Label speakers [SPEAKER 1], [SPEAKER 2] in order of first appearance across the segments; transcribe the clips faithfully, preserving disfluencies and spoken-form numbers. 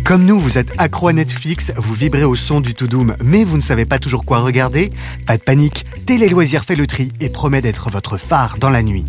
[SPEAKER 1] Comme nous, vous êtes accro à Netflix, vous vibrez au son du To Doom, mais vous ne savez pas toujours quoi regarder? Pas de panique, Télé Loisirs fait le tri et promet d'être votre phare dans la nuit.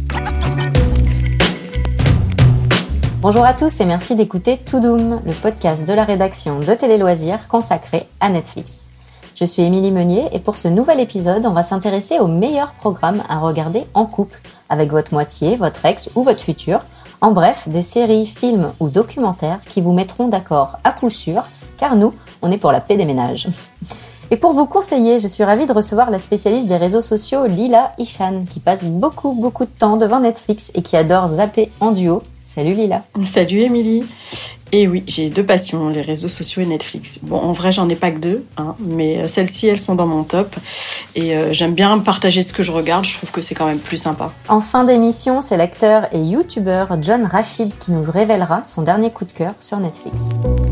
[SPEAKER 2] Bonjour à tous et merci d'écouter To Doom, le podcast de la rédaction de Télé Loisirs consacré à Netflix. Je suis Émilie Meunier et pour ce nouvel épisode, on va s'intéresser aux meilleurs programmes à regarder en couple, avec votre moitié, votre ex ou votre futur. En bref, des séries, films ou documentaires qui vous mettront d'accord à coup sûr, car nous, on est pour la paix des ménages. Et pour vous conseiller, je suis ravie de recevoir la spécialiste des réseaux sociaux Lila Ishan, qui passe beaucoup beaucoup de temps devant Netflix et qui adore zapper en duo. Salut Lila.
[SPEAKER 3] Salut Émilie. Et oui, j'ai deux passions, les réseaux sociaux et Netflix. Bon, en vrai, j'en ai pas que deux, hein, mais celles-ci, elles sont dans mon top. Et euh, j'aime bien partager ce que je regarde, je trouve que c'est quand même plus sympa.
[SPEAKER 2] En fin d'émission, c'est l'acteur et youtubeur John Rashid qui nous révélera son dernier coup de cœur sur Netflix.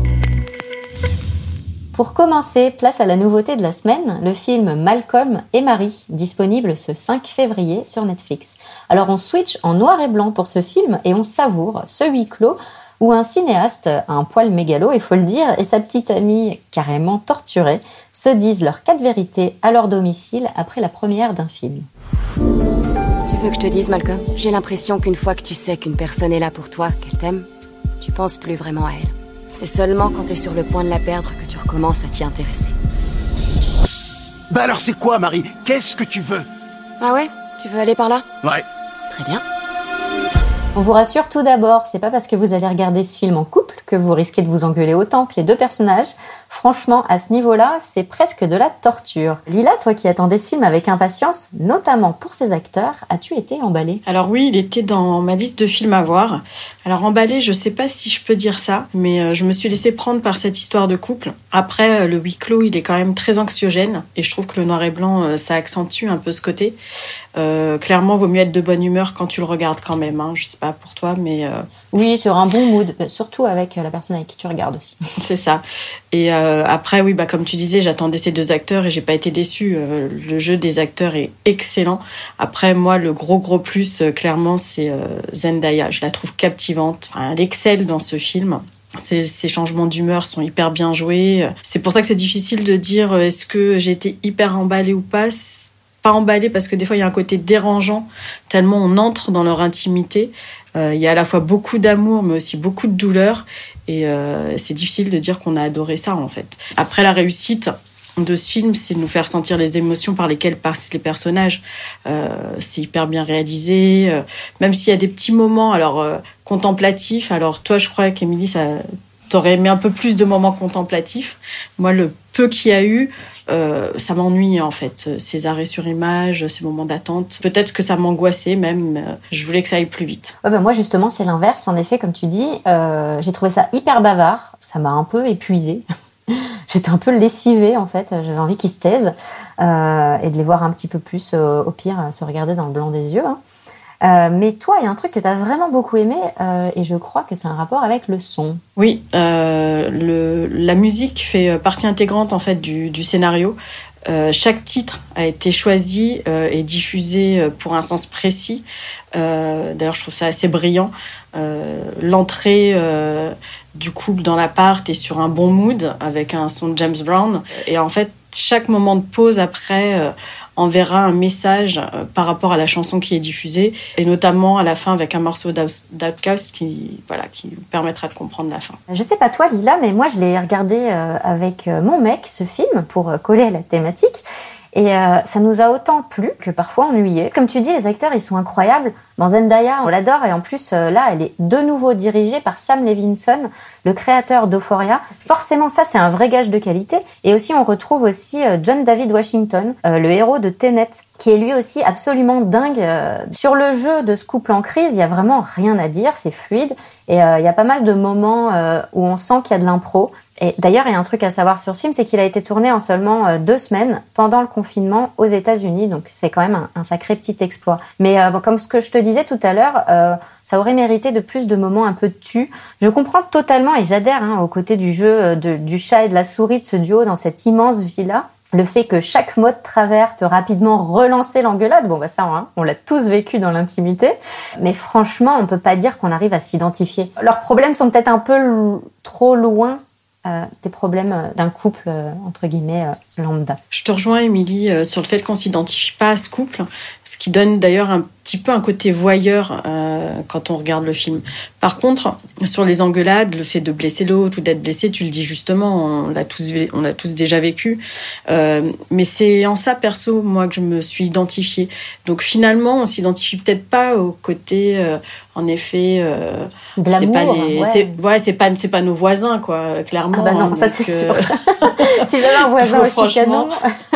[SPEAKER 2] Pour commencer, place à la nouveauté de la semaine, le film Malcolm et Marie, disponible ce cinq février sur Netflix. Alors on switch en noir et blanc pour ce film et on savoure ce huis clos où un cinéaste, un poil mégalo, il faut le dire, et sa petite amie carrément torturée, se disent leurs quatre vérités à leur domicile après la première d'un film.
[SPEAKER 4] Tu veux que je te dise, Malcolm ? J'ai l'impression qu'une fois que tu sais qu'une personne est là pour toi, qu'elle t'aime, tu penses plus vraiment à elle. C'est seulement quand t'es sur le point de la perdre que tu recommences à t'y intéresser.
[SPEAKER 5] Bah alors c'est quoi, Marie ? Qu'est-ce que tu veux ?
[SPEAKER 4] Ah ouais ? Tu veux aller par là ?
[SPEAKER 5] Ouais.
[SPEAKER 4] Très bien.
[SPEAKER 2] On vous rassure tout d'abord, c'est pas parce que vous allez regarder ce film en couple que vous risquez de vous engueuler autant que les deux personnages. Franchement, à ce niveau-là, c'est presque de la torture. Lila, toi qui attendais ce film avec impatience, notamment pour ses acteurs, as-tu été emballée ?
[SPEAKER 3] Alors oui, il était dans ma liste de films à voir. Alors emballée, je sais pas si je peux dire ça, mais je me suis laissée prendre par cette histoire de couple. Après, le huis clos, il est quand même très anxiogène, et je trouve que le noir et blanc, ça accentue un peu ce côté. Euh, clairement, vaut mieux être de bonne humeur quand tu le regardes quand même, hein. Je sais pas pour toi, mais... Euh...
[SPEAKER 2] Oui, sur un bon mood, surtout avec la personne avec qui tu regardes aussi.
[SPEAKER 3] C'est ça. Et euh, après, oui, bah comme tu disais, j'attendais ces deux acteurs et j'ai pas été déçue. Euh, le jeu des acteurs est excellent. Après, moi, le gros gros plus, euh, clairement, c'est euh, Zendaya. Je la trouve captivante. Enfin, elle excelle dans ce film. Ces, ces changements d'humeur sont hyper bien joués. C'est pour ça que c'est difficile de dire euh, est-ce que j'ai été hyper emballée ou pas. C'est pas emballée parce que des fois, il y a un côté dérangeant, tellement on entre dans leur intimité. Euh, il y a à la fois beaucoup d'amour, mais aussi beaucoup de douleur. Et euh, c'est difficile de dire qu'on a adoré ça, en fait. Après, la réussite de ce film, c'est de nous faire sentir les émotions par lesquelles passent les personnages. Euh, c'est hyper bien réalisé. Euh, même s'il y a des petits moments alors euh, contemplatifs. Alors, toi, je crois qu'Émilie, ça... t'aurais aimé un peu plus de moments contemplatifs. Moi, le peu qu'il y a eu, euh, ça m'ennuie en fait. Ces arrêts sur image, ces moments d'attente. Peut-être que ça m'angoissait même. Euh, je voulais que ça aille plus vite.
[SPEAKER 2] Ouais, bah moi, justement, c'est l'inverse. En effet, comme tu dis, euh, j'ai trouvé ça hyper bavard. Ça m'a un peu épuisée. J'étais un peu lessivée en fait. J'avais envie qu'ils se taisent euh, et de les voir un petit peu plus, euh, au pire, se regarder dans le blanc des yeux. Hein. Euh, mais toi, il y a un truc que tu as vraiment beaucoup aimé euh, et je crois que c'est un rapport avec le son.
[SPEAKER 3] Oui, euh, le, la musique fait partie intégrante en fait du, du scénario. Euh, chaque titre a été choisi euh, et diffusé pour un sens précis. Euh, d'ailleurs, je trouve ça assez brillant. Euh, l'entrée euh, du couple dans l'appart est sur un bon mood avec un son de James Brown. Et en fait, chaque moment de pause après euh, enverra un message euh, par rapport à la chanson qui est diffusée, et notamment à la fin avec un morceau d'Outkast qui, voilà, qui permettra de comprendre la fin.
[SPEAKER 2] Je sais pas toi Lila, mais moi je l'ai regardé euh, avec euh, mon mec, ce film, pour euh, coller à la thématique. Et euh, ça nous a autant plu que parfois ennuyé. Comme tu dis, les acteurs, ils sont incroyables. Dans Zendaya, on l'adore. Et en plus, euh, là, elle est de nouveau dirigée par Sam Levinson, le créateur d'Euphoria. Forcément, ça, c'est un vrai gage de qualité. Et aussi, on retrouve aussi euh, John David Washington, euh, le héros de Tenet, qui est lui aussi absolument dingue. Euh, sur le jeu de ce couple en crise, il y a vraiment rien à dire. C'est fluide. Et euh, il y a pas mal de moments euh, où on sent qu'il y a de l'impro. Et d'ailleurs, il y a un truc à savoir sur ce film, c'est qu'il a été tourné en seulement euh, deux semaines pendant le confinement aux États-Unis, donc c'est quand même un, un sacré petit exploit. Mais euh, bon, comme ce que je te disais tout à l'heure, euh, ça aurait mérité de plus de moments un peu de tu. Je comprends totalement et j'adhère hein, au côté du jeu de, du chat et de la souris de ce duo dans cette immense villa. Le fait que chaque mot de travers peut rapidement relancer l'engueulade, bon bah ça, hein, on l'a tous vécu dans l'intimité. Mais franchement, on peut pas dire qu'on arrive à s'identifier. Leurs problèmes sont peut-être un peu l- trop loin euh, des problèmes d'un couple, euh, entre guillemets, euh, lambda.
[SPEAKER 3] Je te rejoins, Émilie, euh, sur le fait qu'on s'identifie pas à ce couple, ce qui donne d'ailleurs un petit peu un côté voyeur euh, quand on regarde le film. Par contre, sur les engueulades, le fait de blesser l'autre ou d'être blessé, tu le dis justement, on l'a tous, on l'a tous déjà vécu. Euh, mais c'est en ça, perso, moi, que je me suis identifiée. Donc finalement, on s'identifie peut-être pas au côté, euh, en effet, euh,
[SPEAKER 2] de
[SPEAKER 3] c'est pas
[SPEAKER 2] l'amour,
[SPEAKER 3] les,
[SPEAKER 2] ouais.
[SPEAKER 3] c'est, ouais, c'est pas, c'est pas nos voisins, quoi, clairement.
[SPEAKER 2] Ah bah non,
[SPEAKER 3] hein,
[SPEAKER 2] ça
[SPEAKER 3] donc,
[SPEAKER 2] c'est
[SPEAKER 3] euh...
[SPEAKER 2] sûr. Si j'avais un voisin
[SPEAKER 3] Donc,
[SPEAKER 2] aussi canon.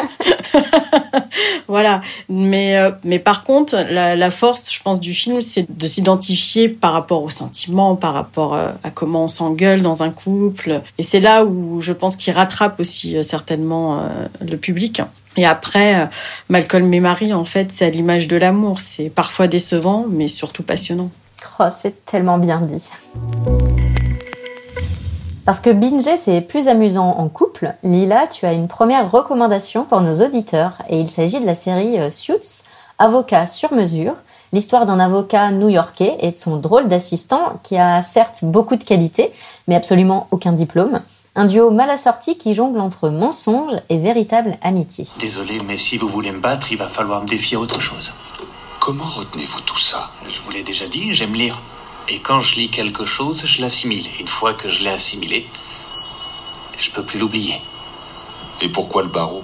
[SPEAKER 3] Voilà, mais euh, mais par contre, la, la force, je pense, du film, c'est de s'identifier par rapport aux sentiments, par rapport euh, à comment on s'engueule dans un couple, et c'est là où je pense qu'il rattrape aussi euh, certainement euh, le public. Et après, euh, Malcolm et Marie, en fait, c'est à l'image de l'amour. C'est parfois décevant, mais surtout passionnant.
[SPEAKER 2] Oh, c'est tellement bien dit. Parce que binger, c'est plus amusant en couple. Lila, tu as une première recommandation pour nos auditeurs, et il s'agit de la série Suits, Avocat sur mesure, l'histoire d'un avocat new-yorkais et de son drôle d'assistant qui a certes beaucoup de qualités, mais absolument aucun diplôme. Un duo mal assorti qui jongle entre mensonges et véritable amitié.
[SPEAKER 6] Désolé, mais si vous voulez me battre, il va falloir me défier autre chose.
[SPEAKER 5] Comment retenez-vous tout ça?
[SPEAKER 6] Je vous l'ai déjà dit, j'aime lire. Et quand je lis quelque chose, je l'assimile. Et une fois que je l'ai assimilé, je peux plus l'oublier.
[SPEAKER 5] Et pourquoi le barreau?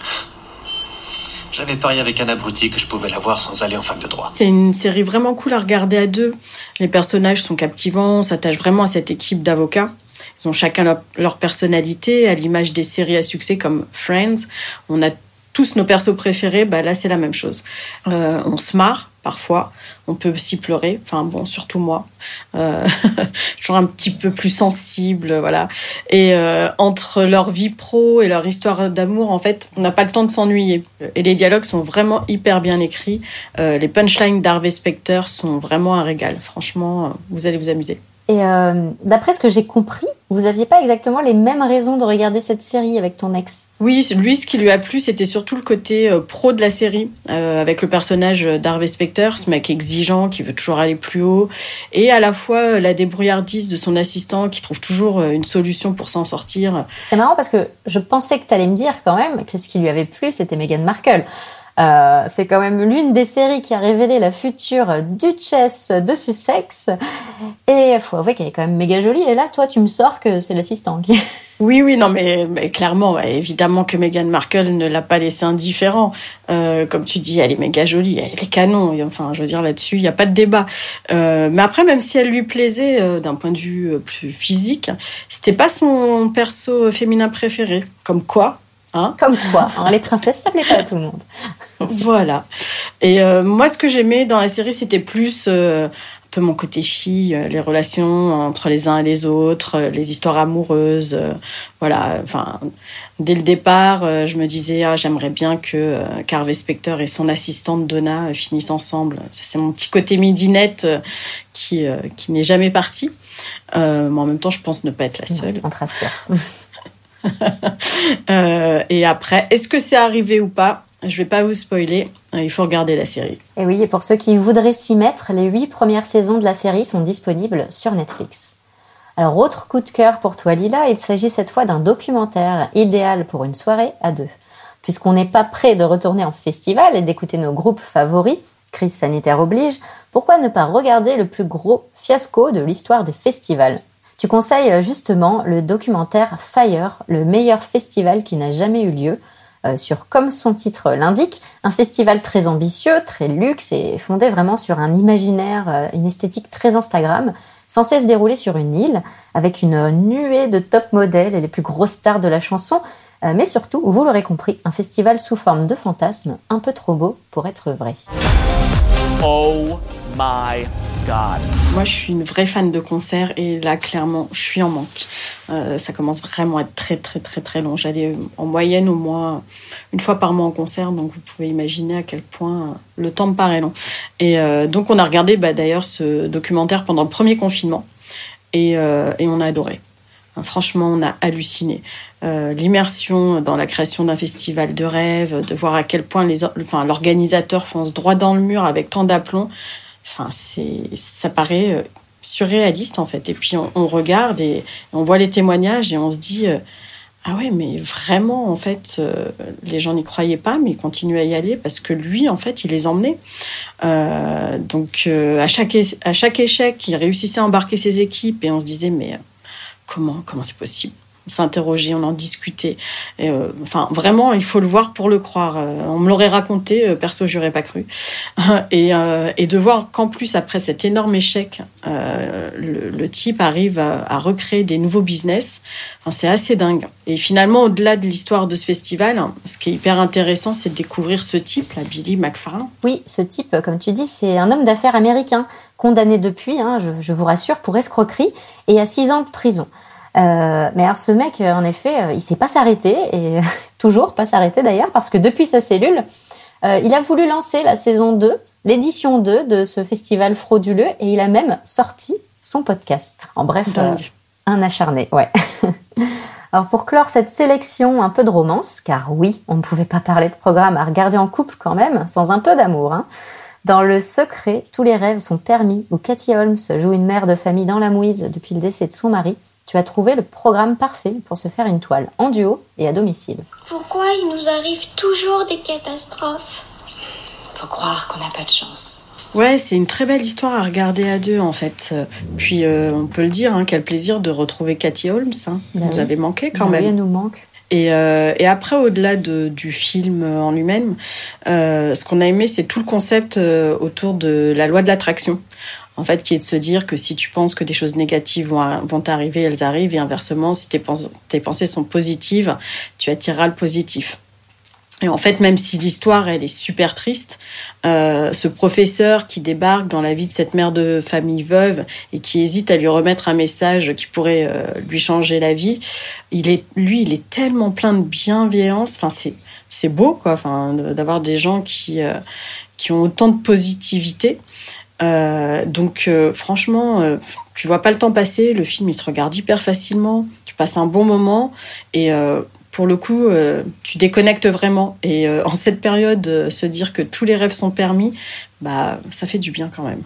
[SPEAKER 6] J'avais parié avec un abruti que je pouvais l'avoir sans aller en fac de droit.
[SPEAKER 3] C'est une série vraiment cool à regarder à deux. Les personnages sont captivants, on s'attache vraiment à cette équipe d'avocats. Ils ont chacun leur, leur personnalité, à l'image des séries à succès comme Friends. On a tous nos persos préférés, bah là c'est la même chose. Euh, on se marre parfois, on peut aussi pleurer, enfin bon, surtout moi, euh, toujours un petit peu plus sensible, voilà. Et euh, entre leur vie pro et leur histoire d'amour, en fait, on n'a pas le temps de s'ennuyer. Et les dialogues sont vraiment hyper bien écrits. Euh, les punchlines d'Harvey Specter sont vraiment un régal. Franchement, vous allez vous amuser.
[SPEAKER 2] Et euh, d'après ce que j'ai compris, vous aviez pas exactement les mêmes raisons de regarder cette série avec ton ex.
[SPEAKER 3] Oui, lui, ce qui lui a plu, c'était surtout le côté euh, pro de la série, euh, avec le personnage d'Harvey Specter, ce mec exigeant, qui veut toujours aller plus haut, et à la fois euh, la débrouillardise de son assistant, qui trouve toujours euh, une solution pour s'en sortir.
[SPEAKER 2] C'est marrant parce que je pensais que t'allais me dire quand même que ce qui lui avait plu, c'était Meghan Markle. Euh, c'est quand même l'une des séries qui a révélé la future duchesse de Sussex. Et faut avouer qu'elle est quand même méga jolie. Et là, toi, tu me sors que c'est l'assistant qui...
[SPEAKER 3] Oui, oui, non, mais, mais clairement, bah, évidemment que Meghan Markle ne l'a pas laissé indifférent. Euh, comme tu dis, elle est méga jolie, elle est canon. Et, enfin, je veux dire, là-dessus, il n'y a pas de débat. Euh, mais après, même si elle lui plaisait euh, d'un point de vue euh, plus physique, c'était pas son perso féminin préféré. Comme quoi, hein?
[SPEAKER 2] Comme quoi, hein, les princesses, ça plaît pas à tout le monde.
[SPEAKER 3] Voilà. Et euh, moi, ce que j'aimais dans la série, c'était plus euh, un peu mon côté fille, euh, les relations entre les uns et les autres, euh, les histoires amoureuses. Euh, voilà. Enfin, dès le départ, euh, je me disais, ah, j'aimerais bien que euh, Harvey Specter et son assistante Donna euh, finissent ensemble. Ça, c'est mon petit côté midinette euh, qui euh, qui n'est jamais parti. Euh, mais en même temps, je pense ne pas être la seule.
[SPEAKER 2] Non, on te rassure.
[SPEAKER 3] euh, et après, est-ce que c'est arrivé ou pas? Je vais pas vous spoiler, il faut regarder la série.
[SPEAKER 2] Et oui, et pour ceux qui voudraient s'y mettre, les huit premières saisons de la série sont disponibles sur Netflix. Alors, autre coup de cœur pour toi, Lila, il s'agit cette fois d'un documentaire idéal pour une soirée à deux. Puisqu'on n'est pas prêt de retourner en festival et d'écouter nos groupes favoris, crise sanitaire oblige, pourquoi ne pas regarder le plus gros fiasco de l'histoire des festivals ? Tu conseilles justement le documentaire Fire, le meilleur festival qui n'a jamais eu lieu, euh, sur, comme son titre l'indique, un festival très ambitieux, très luxe et fondé vraiment sur un imaginaire, euh, une esthétique très Instagram, censé se dérouler sur une île, avec une nuée de top modèles et les plus grosses stars de la chanson, euh, mais surtout, vous l'aurez compris, un festival sous forme de fantasme, un peu trop beau pour être vrai.
[SPEAKER 7] Oh my God.
[SPEAKER 3] Moi, je suis une vraie fan de concerts et là, clairement, je suis en manque. Euh, ça commence vraiment à être très, très, très, très long. J'allais en moyenne au moins une fois par mois en concert, donc vous pouvez imaginer à quel point le temps me paraît long. Et euh, donc, on a regardé bah, d'ailleurs ce documentaire pendant le premier confinement et, euh, et on a adoré. Franchement, on a halluciné. Euh, l'immersion dans la création d'un festival de rêve, de voir à quel point les, enfin, l'organisateur fonce droit dans le mur avec tant d'aplomb. Enfin, c'est, ça paraît surréaliste en fait. Et puis on, on regarde et on voit les témoignages et on se dit euh, ah ouais, mais vraiment en fait euh, les gens n'y croyaient pas, mais ils continuaient à y aller parce que lui en fait il les emmenait. Euh, donc euh, à chaque à chaque échec, il réussissait à embarquer ses équipes et on se disait mais euh, comment comment c'est possible? On s'interrogeait, on en discutait. Et, euh, enfin, vraiment, il faut le voir pour le croire. Euh, on me l'aurait raconté, euh, perso, j'aurais pas cru. et, euh, et de voir qu'en plus, après cet énorme échec, euh, le, le type arrive à, à recréer des nouveaux business. Enfin, c'est assez dingue. Et finalement, au-delà de l'histoire de ce festival, ce qui est hyper intéressant, c'est de découvrir ce type, là, Billy McFarland.
[SPEAKER 2] Oui, ce type, comme tu dis, c'est un homme d'affaires américain, condamné depuis, hein, je, je vous rassure, pour escroquerie et à six ans de prison. Euh, mais alors ce mec, en effet, il sait pas s'arrêter et toujours pas s'arrêter d'ailleurs parce que depuis sa cellule, euh, il a voulu lancer la saison deux, l'édition deux de ce festival frauduleux et il a même sorti son podcast. En bref, euh, un acharné, ouais. Alors pour clore cette sélection, un peu de romance, car oui, on ne pouvait pas parler de programme à regarder en couple quand même, sans un peu d'amour, hein. Dans Le Secret, tous les rêves sont permis, où Katie Holmes joue une mère de famille dans la mouise depuis le décès de son mari, tu as trouvé le programme parfait pour se faire une toile en duo et à domicile.
[SPEAKER 8] Pourquoi il nous arrive toujours des catastrophes ?
[SPEAKER 4] Faut croire qu'on n'a pas de chance.
[SPEAKER 3] Ouais, c'est une très belle histoire à regarder à deux, en fait. Puis, euh, on peut le dire, hein, quel plaisir de retrouver Katie Holmes. Hein.
[SPEAKER 2] Bah
[SPEAKER 3] nous
[SPEAKER 2] oui.
[SPEAKER 3] avait manqué quand
[SPEAKER 2] bah
[SPEAKER 3] même.
[SPEAKER 2] Oui, elle nous manque.
[SPEAKER 3] Et, euh, et après, au-delà de, du film en lui-même, euh, ce qu'on a aimé, c'est tout le concept euh, autour de la loi de l'attraction. En fait, qui est de se dire que si tu penses que des choses négatives vont, vont t'arriver, elles arrivent. Et inversement, si tes, pens- tes pensées sont positives, tu attireras le positif. Et en fait, même si l'histoire, elle est super triste, euh, ce professeur qui débarque dans la vie de cette mère de famille veuve et qui hésite à lui remettre un message qui pourrait euh, lui changer la vie, il est, lui, il est tellement plein de bienveillance. Enfin, c'est, c'est beau, quoi. Enfin, d'avoir des gens qui, euh, qui ont autant de positivité. Euh, donc euh, franchement, euh, tu vois pas le temps passer. Le film, il se regarde hyper facilement. Tu passes un bon moment et euh, pour le coup, euh, tu déconnectes vraiment. Et euh, en cette période, euh, se dire que tous les rêves sont permis, bah ça fait du bien quand même.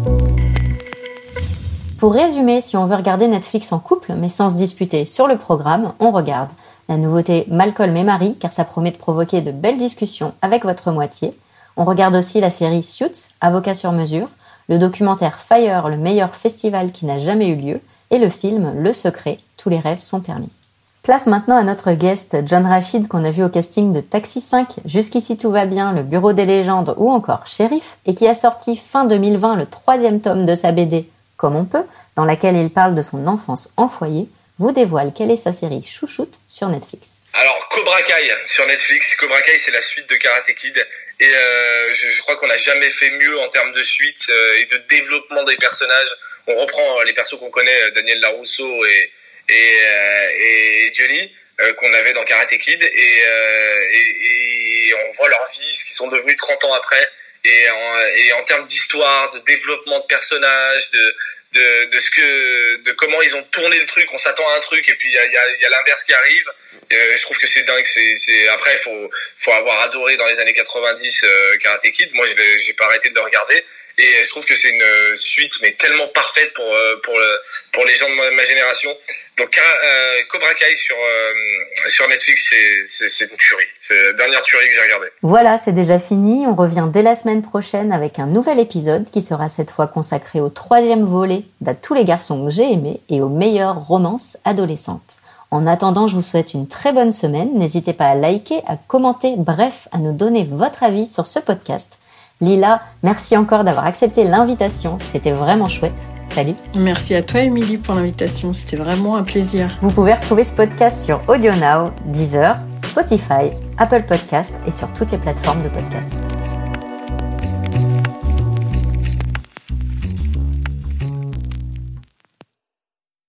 [SPEAKER 2] Pour résumer, si on veut regarder Netflix en couple, mais sans se disputer sur le programme, on regarde la nouveauté Malcolm et Marie, car ça promet de provoquer de belles discussions avec votre moitié. On regarde aussi la série Suits, Avocat sur mesure, le documentaire Fire, le meilleur festival qui n'a jamais eu lieu, et le film Le Secret, tous les rêves sont permis. Place maintenant à notre guest, John Rachid, qu'on a vu au casting de Taxi cinq, Jusqu'ici tout va bien, Le Bureau des légendes ou encore Shérif, et qui a sorti fin deux mille vingt le troisième tome de sa B D, Comme on peut, dans laquelle il parle de son enfance en foyer, vous dévoile quelle est sa série chouchoute sur Netflix.
[SPEAKER 9] Alors, Cobra Kai sur Netflix. Cobra Kai, c'est la suite de Karate Kid. Et euh, je, je crois qu'on n'a jamais fait mieux en termes de suite euh, et de développement des personnages. On reprend les persos qu'on connaît, Daniel Larusso et, et, euh, et Johnny, euh, qu'on avait dans Karate Kid. Et, euh, et, et on voit leur vie, ce qu'ils sont devenus trente ans après. Et en, et en termes d'histoire, de développement de personnages, de... De, de ce que, de comment ils ont tourné le truc, on s'attend à un truc et puis il y a, y a, y a l'inverse qui arrive. Euh, je trouve que c'est dingue. C'est, c'est après il faut, faut avoir adoré dans les années quatre-vingt-dix euh, Karate Kid. Moi, je j'ai pas arrêté de le regarder et je trouve que c'est une suite mais tellement parfaite pour pour le, pour les gens de ma, ma génération. Donc euh, Cobra Kai sur euh, sur Netflix, c'est, c'est c'est une tuerie. C'est la dernière tuerie que j'ai regardée.
[SPEAKER 2] Voilà, c'est déjà fini. On revient dès la semaine prochaine avec un nouvel épisode qui sera cette fois consacré au troisième volet d'À tous les garçons que j'ai aimés et aux meilleures romances adolescentes. En attendant, je vous souhaite une très bonne semaine. N'hésitez pas à liker, à commenter, bref, à nous donner votre avis sur ce podcast. Lila, merci encore d'avoir accepté l'invitation. C'était vraiment chouette. Salut.
[SPEAKER 3] Merci à toi, Émilie, pour l'invitation. C'était vraiment un plaisir.
[SPEAKER 2] Vous pouvez retrouver ce podcast sur AudioNow, Deezer, Spotify, Apple Podcasts et sur toutes les plateformes de podcast.